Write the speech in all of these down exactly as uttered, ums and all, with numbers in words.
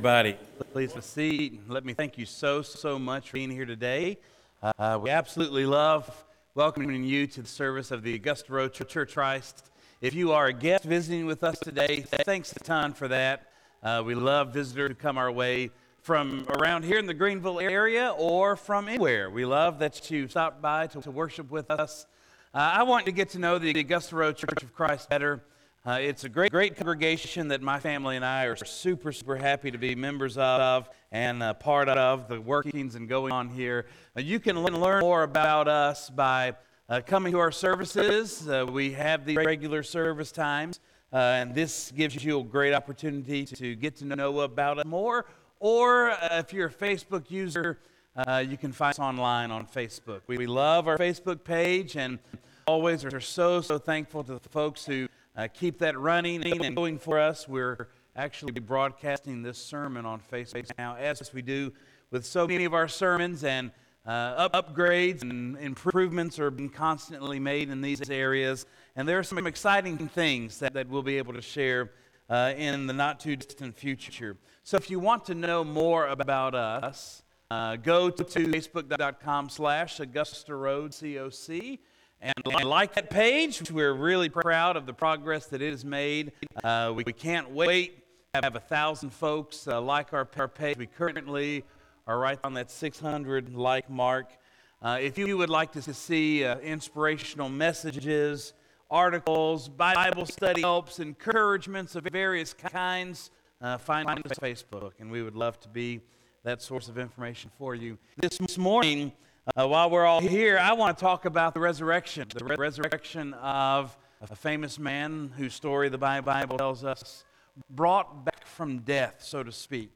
everybody. Please have a seat. Let me thank you so, so much for being here today. Uh, we absolutely love welcoming you to the service of the Augusta Road Church of Christ. If you are a guest visiting with us today, thanks a ton for that. Uh, we love visitors who come our way from around here in the Greenville area or from anywhere. We love that you stopped by to, to worship with us. Uh, I want you to get to know the Augusta Road Church of Christ better. Uh, it's a great, great congregation that my family and I are super, super happy to be members of and uh, part of the workings and going on here. Uh, you can learn more about us by uh, coming to our services. Uh, we have the regular service times, uh, and this gives you a great opportunity to get to know about us more. Or uh, if you're a Facebook user, uh, you can find us online on Facebook. We, we love our Facebook page and always are so, so thankful to the folks who Uh, keep that running and going for us. We're actually broadcasting this sermon on Facebook now, as we do with so many of our sermons, and uh, up upgrades and improvements are being constantly made in these areas. And there are some exciting things that, that we'll be able to share uh, in the not-too-distant future. So if you want to know more about us, uh, go to facebook.com slash Augusta Road C O C. And like that page. We're really proud of the progress that it has made. Uh, we, we can't wait to have a thousand folks uh, like our, our page. We currently are right on that six hundred like mark. Uh, if you would like to see uh, inspirational messages, articles, Bible study helps, encouragements of various kinds, uh, find us on Facebook, and we would love to be that source of information for you. This morning, Uh, while we're all here, I want to talk about the resurrection, the re- resurrection of a famous man whose story the Bible tells us brought back from death, so to speak.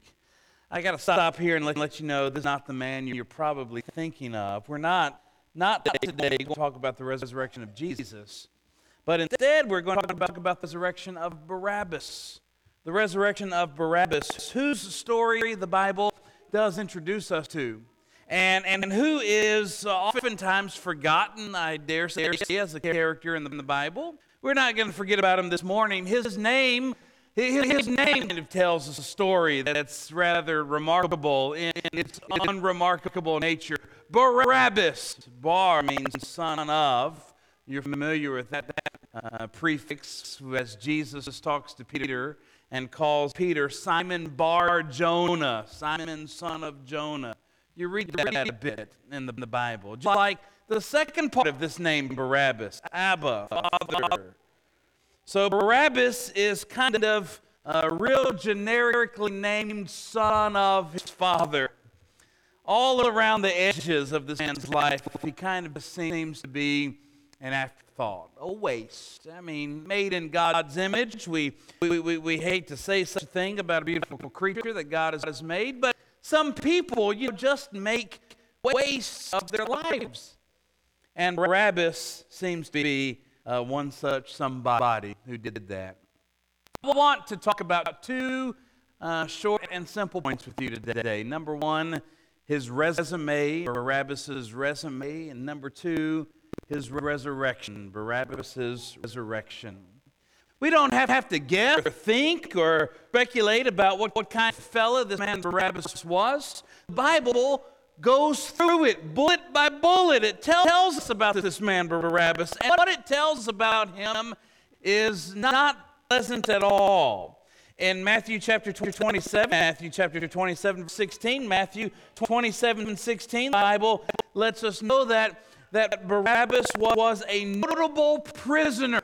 I got to stop here and let, let you know this is not the man you're probably thinking of. We're not, not today going to talk about the resurrection of Jesus, but instead we're going to talk about the resurrection of Barabbas. The resurrection of Barabbas, whose story the Bible does introduce us to. And, and who is oftentimes forgotten, I dare say, as a character in the, in the Bible. We're not going to forget about him this morning. His name, his, his name kind of tells us a story that's rather remarkable in its unremarkable nature. Barabbas. Bar means son of. You're familiar with that, that uh, prefix as Jesus talks to Peter and calls Peter Simon Bar Jonah, Simon son of Jonah. You read that a bit in the, in the Bible. Just like the second part of this name, Barabbas, Abba, Father. So Barabbas is kind of a real generically named son of his father. All around the edges of this man's life, he kind of seems to be an afterthought, a waste. I mean, made in God's image. We, we, we, we hate to say such a thing about a beautiful creature that God has made, but some people, you know, just make wastes of their lives. And Barabbas seems to be uh, one such somebody who did that. I want to talk about two uh, short and simple points with you today. Number one, his resume, Barabbas' resume. And number two, his resurrection, Barabbas' resurrection. We don't have, have to guess or think or speculate about what, what kind of fella this man Barabbas was. The Bible goes through it bullet by bullet. It tell, tells us about this man Barabbas. And what it tells us about him is not pleasant at all. In Matthew chapter twenty-seven, Matthew chapter twenty-seven, sixteen, Matthew twenty-seven, sixteen, the Bible lets us know that, that Barabbas was a notable prisoner.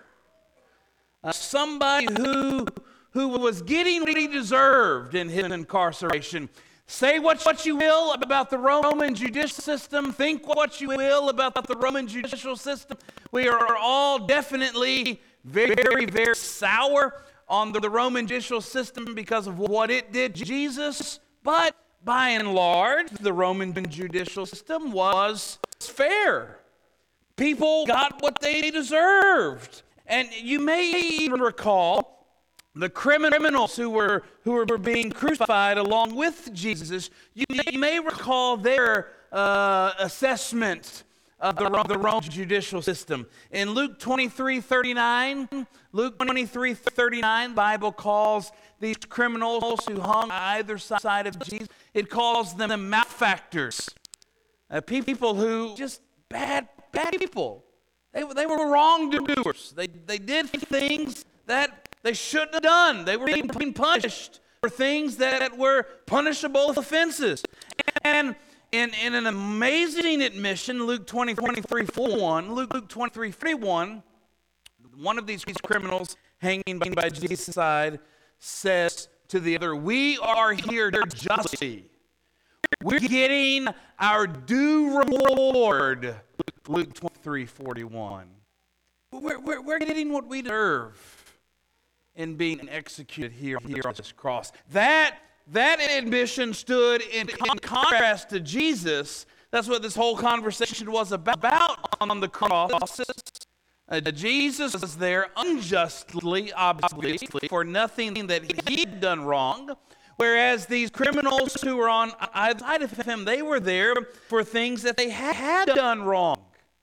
Uh, somebody who, who was getting what he deserved in his incarceration. Say what, what you will about the Roman judicial system. Think what you will about the Roman judicial system. We are all definitely very, very, very sour on the, the Roman judicial system because of what it did to Jesus. But by and large, the Roman judicial system was fair. People got what they deserved. And you may even recall the criminals who were who were being crucified along with Jesus. You, you may recall their uh, assessment of the, the Roman judicial system. In Luke twenty-three thirty-nine, Luke twenty-three thirty-nine, the Bible calls these criminals who hung on either side of Jesus, it calls them malefactors. Uh, people who, just bad, bad people. They, they were wrongdoers. They, they did things that they shouldn't have done. They were being punished for things that were punishable offenses. And in, in an amazing admission, Luke twenty-three forty-one, Luke, Luke twenty-three forty-one, one of these criminals hanging by Jesus' side says to the other, "We are here justly. We're getting our due reward." Luke twenty-three forty-one. We're, we're, we're getting what we deserve in being executed here, here on this cross. That, that admission stood in, in contrast to Jesus. That's what this whole conversation was about on the cross. Uh, Jesus was there unjustly, obviously, for nothing that he'd done wrong. Whereas these criminals who were on either side of him, they were there for things that they had done wrong.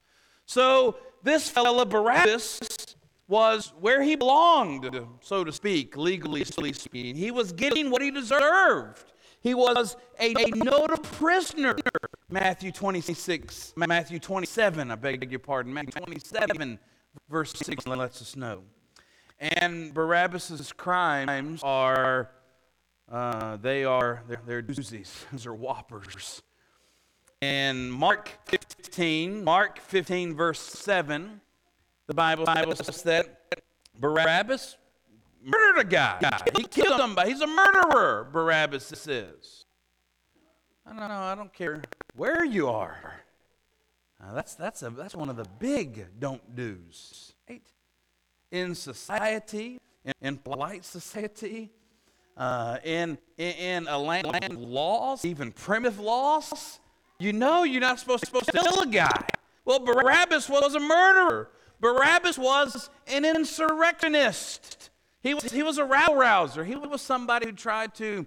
So this fellow Barabbas was where he belonged, so to speak, legally speaking. He was getting what he deserved. He was a, a noted prisoner. Matthew twenty-six, Matthew twenty-seven, I beg your pardon, Matthew twenty-seven, verse six lets us know. And Barabbas' crimes are, uh, they are, they're, they're doozies, those are whoppers. And Mark fifteen, Mark fifteen, verse seven, the Bible, Bible says that Barabbas murdered a guy. He killed somebody. He's a murderer, Barabbas says. I don't know, I don't care where you are. Uh, that's, that's, a, that's one of the big don't do's. Right? In society, in, in polite society, uh, in, in, in a land, land laws, even primitive laws, you know you're not supposed to, supposed to kill a guy. Well, Barabbas was a murderer. Barabbas was an insurrectionist. He was, he was a rabble-rouser. He was somebody who tried to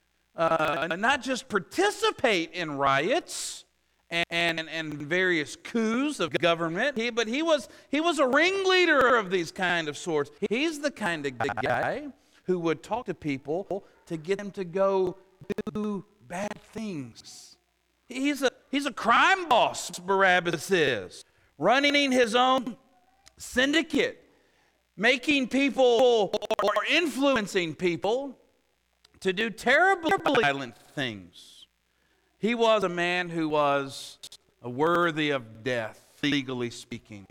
uh, not just participate in riots and, and, and various coups of government, he, but he was, he was a ringleader of these kind of sorts. He's the kind of guy who would talk to people to get them to go do bad things. He's a, he's a crime boss, Barabbas is, running his own syndicate, making people or influencing people to do terribly violent things. He was a man who was worthy of death, legally speaking.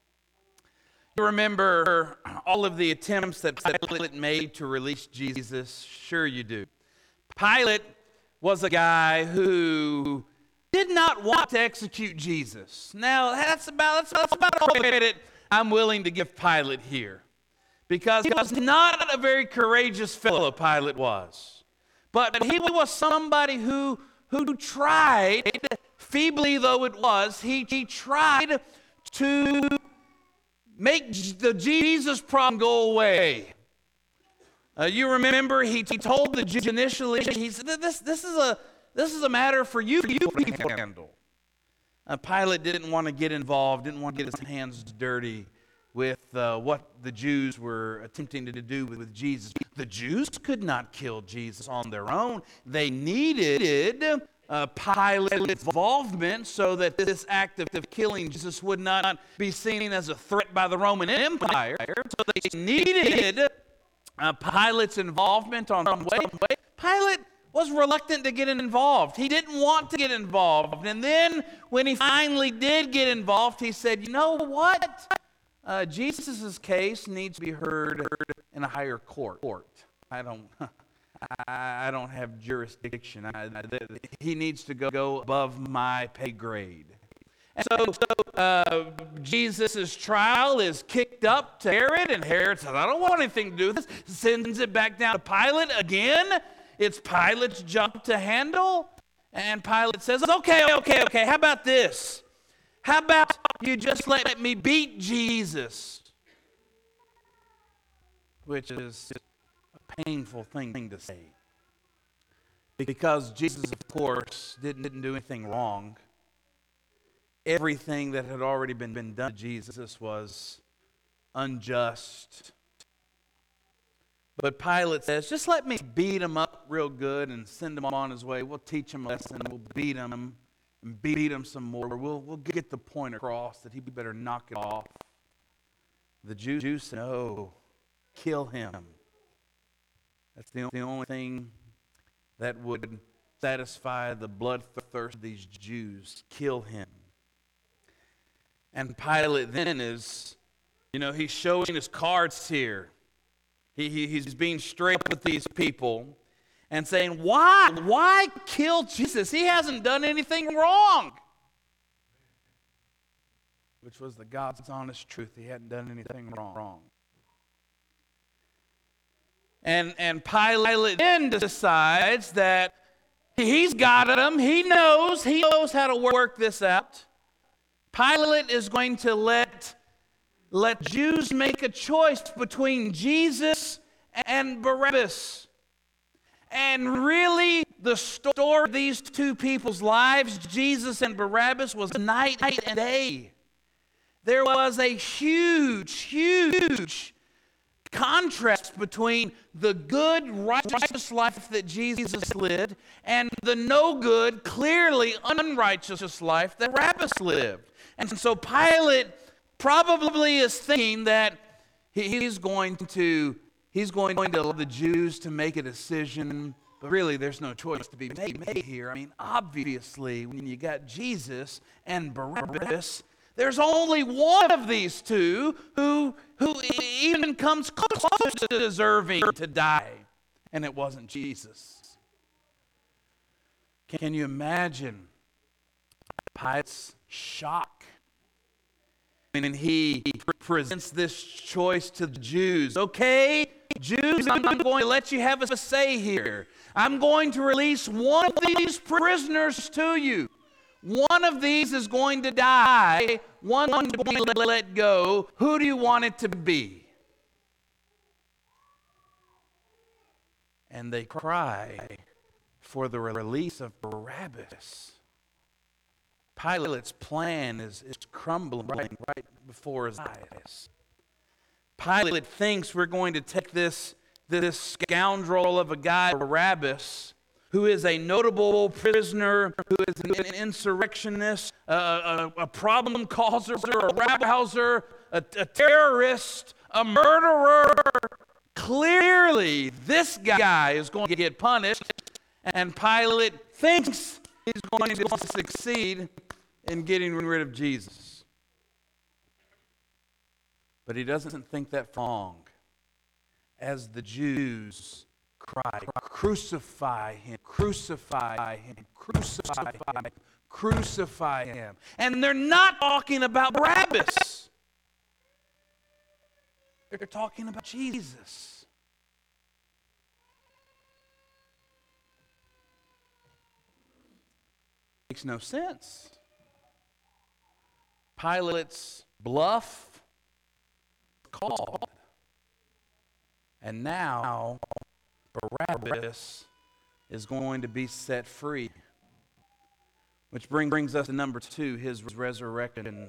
You remember all of the attempts that Pilate made to release Jesus? Sure you do. Pilate was a guy who did not want to execute Jesus. Now, that's about, that's, that's about all the credit I'm willing to give Pilate here. Because he was not a very courageous fellow, Pilate was. But he was somebody who, who tried, feebly though it was, he, he tried to make the Jesus problem go away. Uh, you remember he, he told the Jews initially, he said, this, this, is a, this is a matter for you, for you to handle. Uh, Pilate didn't want to get involved, didn't want to get his hands dirty with uh, what the Jews were attempting to do with, with Jesus. The Jews could not kill Jesus on their own. They needed uh, Pilate's involvement so that this act of, of killing Jesus would not be seen as a threat by the Roman Empire. So they needed uh, Pilate's involvement on some way. Pilate was reluctant to get involved. He didn't want to get involved. And then when he finally did get involved, he said, you know what? Uh, Jesus' case needs to be heard in a higher court. I don't, I don't have jurisdiction. I, he needs to go, go above my pay grade. And so, so uh, Jesus' trial is kicked up to Herod, and Herod says, I don't want anything to do with this. Sends it back down to Pilate again. It's Pilate's job to handle. And Pilate says, okay, okay, okay, how about this? How about you just let me beat Jesus? Which is a painful thing to say. Because Jesus, of course, didn't, didn't do anything wrong. everything that had already been, been done to Jesus was unjust. But Pilate says, just let me beat him up real good and send him on his way. We'll teach him a lesson. We'll beat him and beat him some more. We'll, we'll get the point across that he better knock it off. The Jews said, no, kill him. That's the only thing that would satisfy the bloodthirst of these Jews. Kill him. And Pilate then is, you know, he's showing his cards here. He, he, he's being straight with these people and saying, why? Why kill Jesus? He hasn't done anything wrong. Which was the God's honest truth. He hadn't done anything wrong. And, and Pilate then decides that he's got him. He knows. He knows how to work this out. Pilate is going to let Let Jews make a choice between Jesus and Barabbas. And really, the story of these two people's lives, Jesus and Barabbas, was night and day. There was a huge, huge contrast between the good, righteous life that Jesus lived and the no good, clearly unrighteous life that Barabbas lived. And so Pilate probably is thinking that he's going to he's going to allow the Jews to make a decision, but really there's no choice to be made here. I mean, obviously, when you got Jesus and Barabbas, there's only one of these two who who even comes close to deserving to die, and it wasn't Jesus. Can you imagine Pilate's shock? And he presents this choice to the Jews. Okay, Jews, I'm going to let you have a say here. I'm going to release one of these prisoners to you. One of these is going to die. One is going to let go. Who do you want it to be? And they cry for the release of Barabbas. Pilate's plan is, is crumbling right, right before his eyes. Pilate thinks we're going to take this, this scoundrel of a guy, Barabbas, who is a notable prisoner, who is an insurrectionist, a, a, a problem causer, a rabble-rouser, a, a terrorist, a murderer. Clearly, this guy is going to get punished, and Pilate thinks he's going to succeed in getting rid of Jesus. But he doesn't think that long. As the Jews cry, crucify him, crucify him, crucify him, crucify him. And they're not talking about Barabbas. They're talking about Jesus. Makes no sense. Pilate's bluff called. And now Barabbas is going to be set free. Which bring, brings us to number two, his resurrection.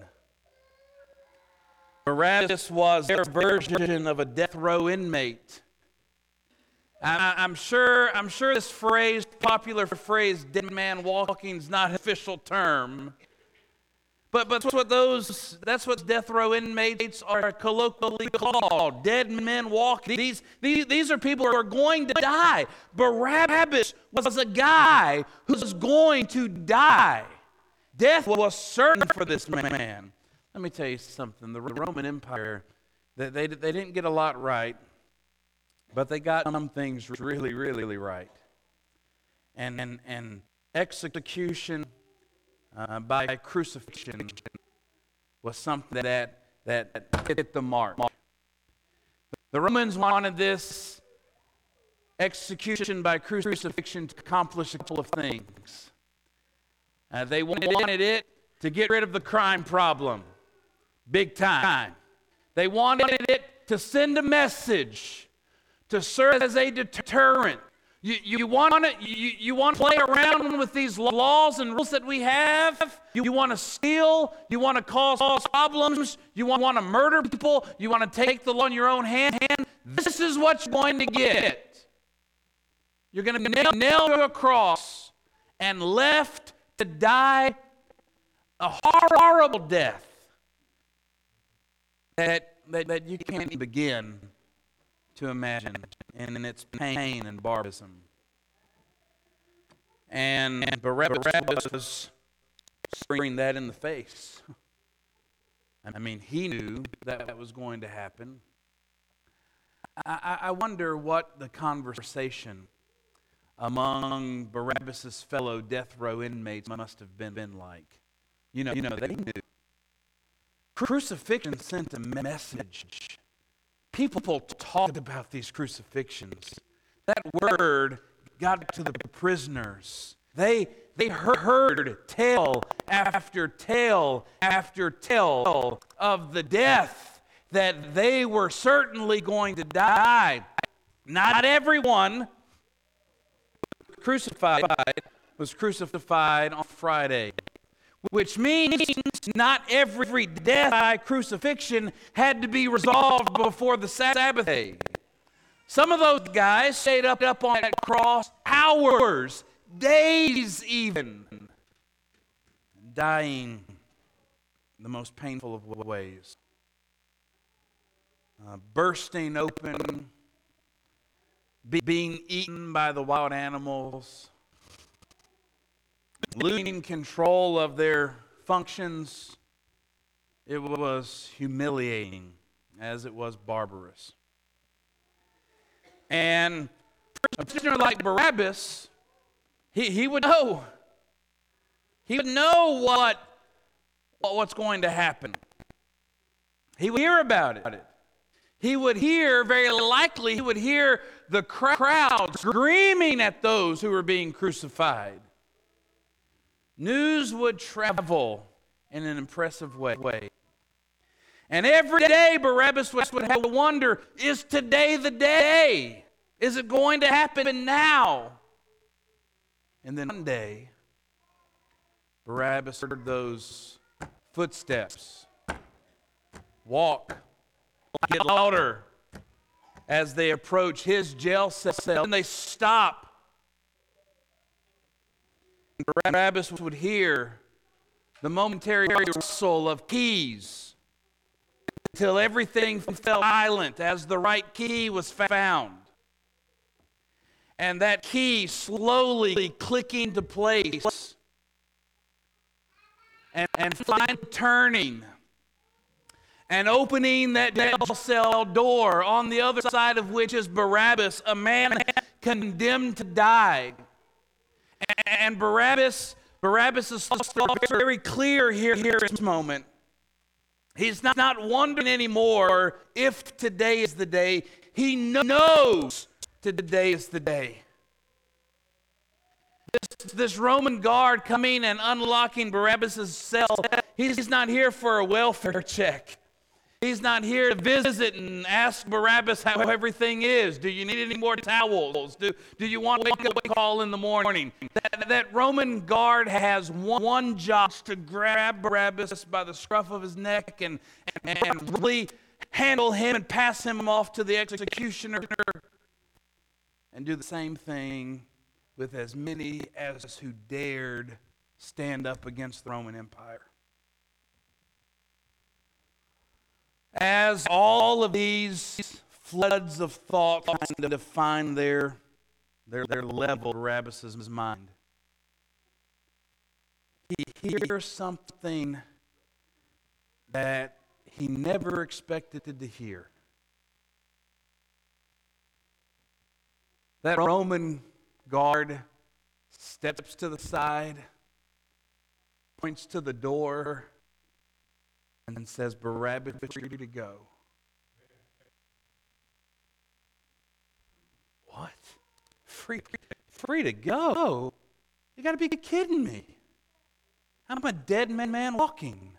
Barabbas was their version of a death row inmate. I, I'm sure I'm sure this phrase, popular phrase, dead man walking, is not an official term. But, but that's what those that's what death row inmates are colloquially called, dead men walking. These, these, these are people who are going to die. Barabbas was a guy who was going to die. Death was certain for this man. Let me tell you something. The Roman Empire, they, they, they didn't get a lot right, but they got some things really, really, really right. And, and, and execution uh, by crucifixion was something that, that hit the mark. The Romans wanted this execution by crucifixion to accomplish a couple of things. Uh, they wanted it to get rid of the crime problem, big time. They wanted it to send a message, to serve as a deterrent. You, you want to you, you want to play around with these laws and rules that we have? You, you want to steal? You want to cause problems? You want, want to murder people? You want to take the law in your own hand? This is what you're going to get. You're going to nail, nail to a cross and left to die a horrible death that, that, that you can't begin to imagine, in its pain and barbarism. And Barabbas was staring that in the face. I mean, he knew that that was going to happen. I, I wonder what the conversation among Barabbas' fellow death row inmates must have been, been like. You know, you know, they knew. Crucifixion sent a message. People talked about these crucifixions. That word got to the prisoners. They, they heard tale after tale after tale of the death that they were certainly going to die. Not everyone crucified was crucified on Friday, which means not every death by crucifixion had to be resolved before the Sabbath day. Some of those guys stayed up, up on that cross hours, days even, dying the most painful of ways. Uh, bursting open, be, being eaten by the wild animals, losing control of their functions. It was humiliating as it was barbarous. And a prisoner like Barabbas, he, he would know. He would know what, what's going to happen. He would hear about it. He would hear, very likely, he would hear the crowd screaming at those who were being crucified. News would travel in an impressive way. And every day Barabbas would have to wonder, is today the day? Is it going to happen now? And then one day, Barabbas heard those footsteps walk, get louder as they approach his jail cell, and they stop. Barabbas would hear the momentary rustle of keys until everything fell silent as the right key was found. And that key slowly clicking to place and, and finally turning and opening that jail cell door, on the other side of which is Barabbas, a man condemned to die. And Barabbas, Barabbas' thought is very clear here, here in this moment. He's not, not wondering anymore if today is the day. He knows today is the day. This, this Roman guard coming and unlocking Barabbas' cell, he's not here for a welfare check. He's not here to visit and ask Barabbas how everything is. Do you need any more towels? Do, do you want a wake-up call in the morning? That, that Roman guard has one, one job, to grab Barabbas by the scruff of his neck and, and, and really handle him and pass him off to the executioner, and do the same thing with as many as who dared stand up against the Roman Empire. As all of these floods of thought kind of find their, their, their level in Barabbas' mind, he hears something that he never expected to hear. That Roman guard steps to the side, points to the door, and says, Barabbas is free to go. What? Free, free to go? You got to be kidding me. I'm a dead man walking.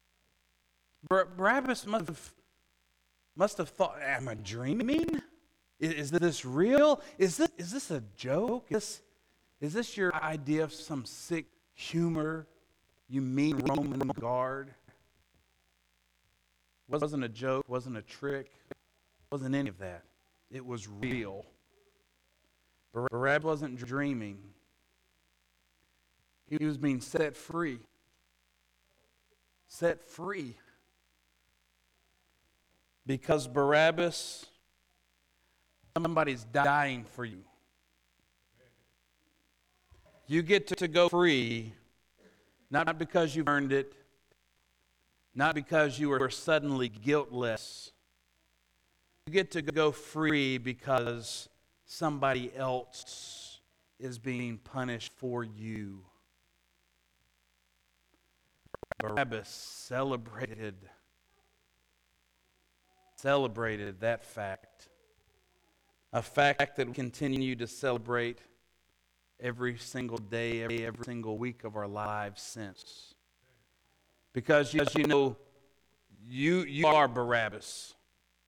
Bar- Barabbas must have, must have thought, am I dreaming? Is, is this real? Is this, is this a joke? Is, is this your idea of some sick humor, you mean Roman guard? Wasn't a joke, wasn't a trick, wasn't any of that. It was real. Barabbas wasn't dreaming. He was being set free. Set free. Because Barabbas, somebody's dying for you. You get to go free, not because you've earned it, not because you were suddenly guiltless. You get to go free because somebody else is being punished for you. Barabbas celebrated, celebrated that fact. A fact that we continue to celebrate every single day, every, every single week of our lives since. Because, as you know, you, you are Barabbas.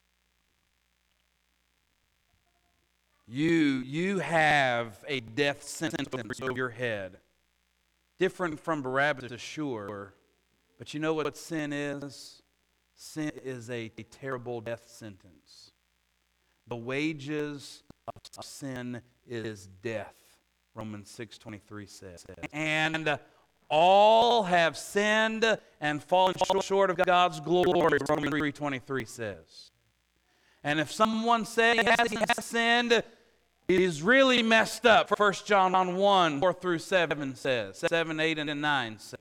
You, you have a death sentence over your head. Different from Barabbas, sure. But you know what sin is? Sin is a, a terrible death sentence. The wages of sin is death, Romans six twenty-three says. And all have sinned and fallen short of God's glory, Romans three twenty-three says. And if someone says he has sinned, he's really messed up. First John one, four through seven says. seven, eight, and nine say.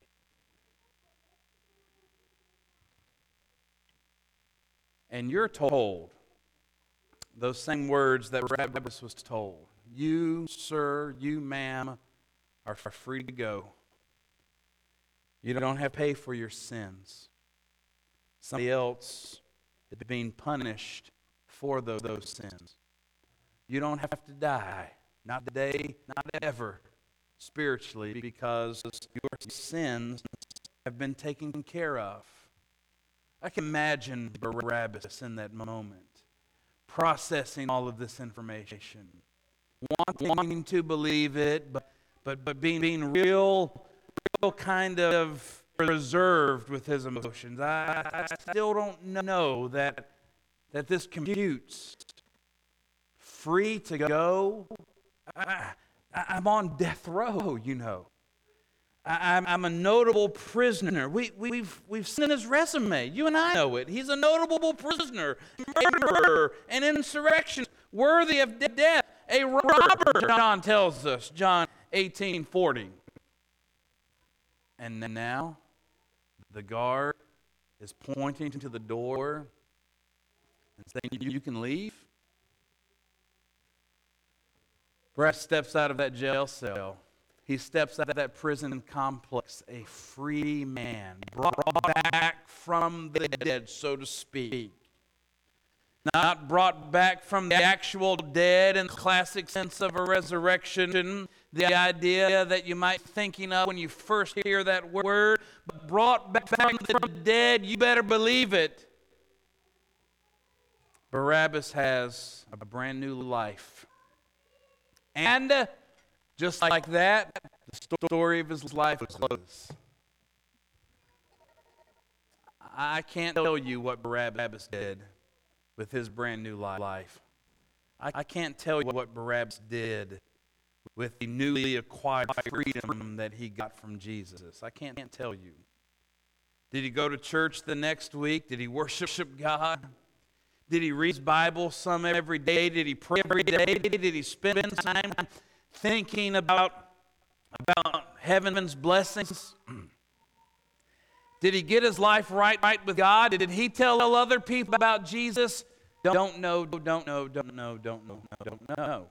And you're told those same words that Barabbas was told. You, sir, you, ma'am, are free to go. You don't have to pay for your sins. Somebody else is being punished for those, those sins. You don't have to die. Not today, not ever, spiritually, because your sins have been taken care of. I can imagine Barabbas in that moment, processing all of this information, wanting to believe it, but but but being being real, real kind of reserved with his emotions. I, I still don't know that that this computes. Free to go. I, I, I'm on death row, you know. I, I'm, I'm a notable prisoner. We, we've, we've seen his resume. You and I know it. He's a notable prisoner, murderer, and insurrection, worthy of death, a robber, John tells us, John eighteen forty. And now, the guard is pointing to the door and saying, you, you can leave. Barabbas steps out of that jail cell. He steps out of that prison complex, a free man, brought back from the dead, so to speak. Not brought back from the actual dead in the classic sense of a resurrection, the idea that you might be thinking of when you first hear that word, but brought back from the dead, you better believe it. Barabbas has a brand new life. And uh, just like that, the story of his life closes. I can't tell you what Barabbas did with his brand new life. I can't tell you what Barabbas did with the newly acquired freedom that he got from Jesus. I can't tell you. Did he go to church the next week? Did he worship God? Did he read his Bible some every day? Did he pray every day? Did he spend time thinking about, about heaven's blessings? Did he get his life right, right with God? Did he tell other people about Jesus? Don't know, don't know, don't know, don't know, don't know.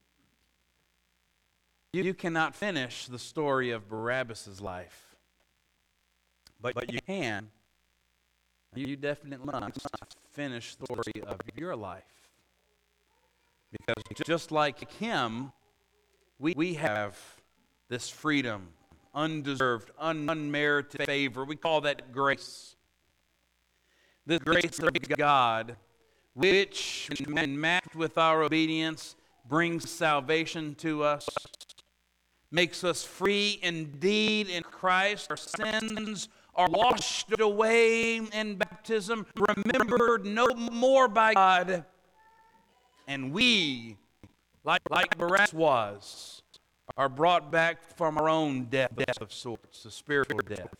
You cannot finish the story of Barabbas' life. But, but you can. You definitely must finish the story of your life. Because just like him, we, we have this freedom, undeserved, un- unmerited favor. We call that grace. This grace of God which, when matched with our obedience, brings salvation to us, makes us free indeed in Christ. Our sins are washed away in baptism, remembered no more by God, and we, like, like Barabbas was, are brought back from our own death of sorts, a spiritual death.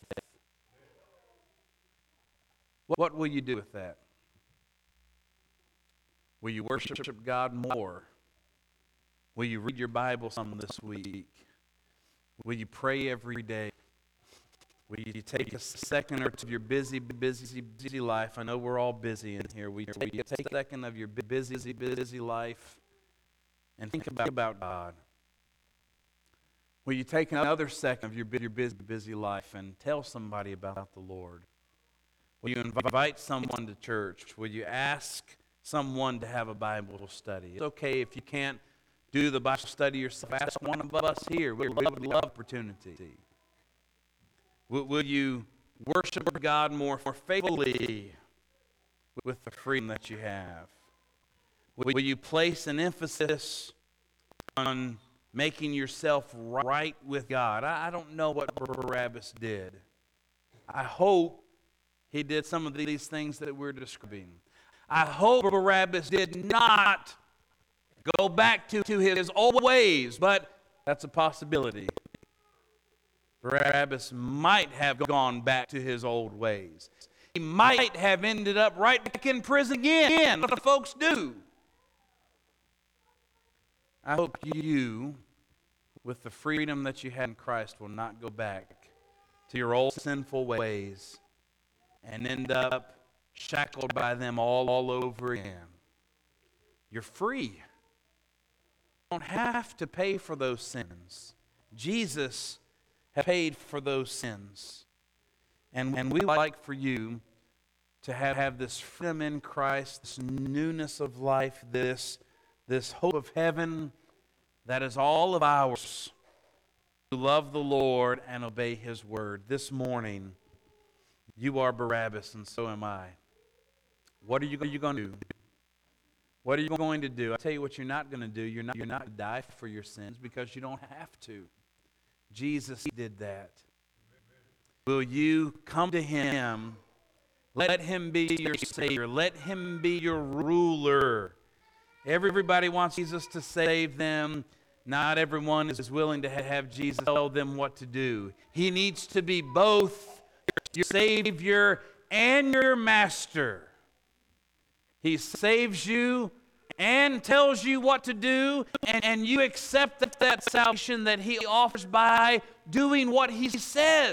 What will you do with that? Will you worship God more? Will you read your Bible some this week? Will you pray every day? Will you take a second or two of your busy, busy, busy life? I know we're all busy in here. Will you take a second of your busy, busy life and think about, about God? Will you take another second of your, your busy, busy life and tell somebody about the Lord? Will you invite someone to church? Will you ask someone to have a Bible study? It's okay if you can't do the Bible study yourself. Ask one of us here. We would love opportunity. Will, will you worship God more, more faithfully with the freedom that you have? Will, will you place an emphasis on making yourself right with God? I, I don't know what Barabbas did. I hope he did some of these things that we're describing. I hope Barabbas did not go back to, to his old ways, but that's a possibility. Barabbas might have gone back to his old ways. He might have ended up right back in prison again. What folks do. I hope you, with the freedom that you had in Christ, will not go back to your old sinful ways and end up shackled by them all, all over again. You're free. You don't have to pay for those sins. Jesus has paid for those sins. And, and we like for you to have, have this freedom in Christ, this newness of life, this, this hope of heaven that is all of ours to love the Lord and obey His word. This morning, you are Barabbas and so am I. What are you, are you going to do? What are you going to do? I'll tell you what you're not going to do. You're not, you're not going to die for your sins because you don't have to. Jesus did that. Will you come to Him? Let Him be your Savior. Let Him be your ruler. Everybody wants Jesus to save them. Not everyone is willing to have Jesus tell them what to do. He needs to be both your Savior and your Master. He saves you and tells you what to do, and, and you accept that, that salvation that He offers by doing what He says.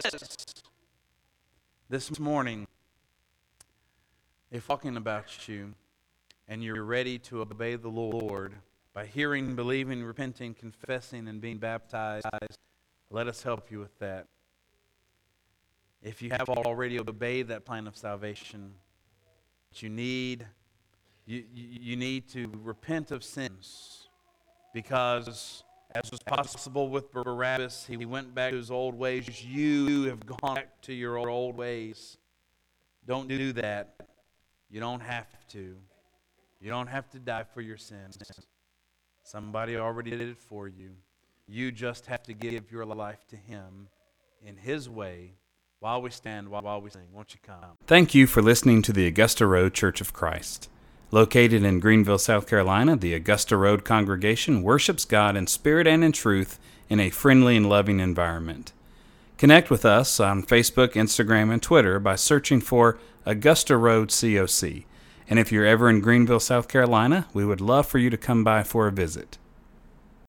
This morning, if talking about you and you're ready to obey the Lord by hearing, believing, repenting, confessing, and being baptized, let us help you with that. If you have already obeyed that plan of salvation, what you need You, you need to repent of sins because, as was possible with Barabbas, he went back to his old ways. You have gone back to your old ways. Don't do that. You don't have to. You don't have to die for your sins. Somebody already did it for you. You just have to give your life to Him in His way while we stand, while we sing. Won't you come? Thank you for listening to the Augusta Road Church of Christ. Located in Greenville, South Carolina, the Augusta Road congregation worships God in spirit and in truth in a friendly and loving environment. Connect with us on Facebook, Instagram, and Twitter by searching for Augusta Road C O C. And if you're ever in Greenville, South Carolina, we would love for you to come by for a visit.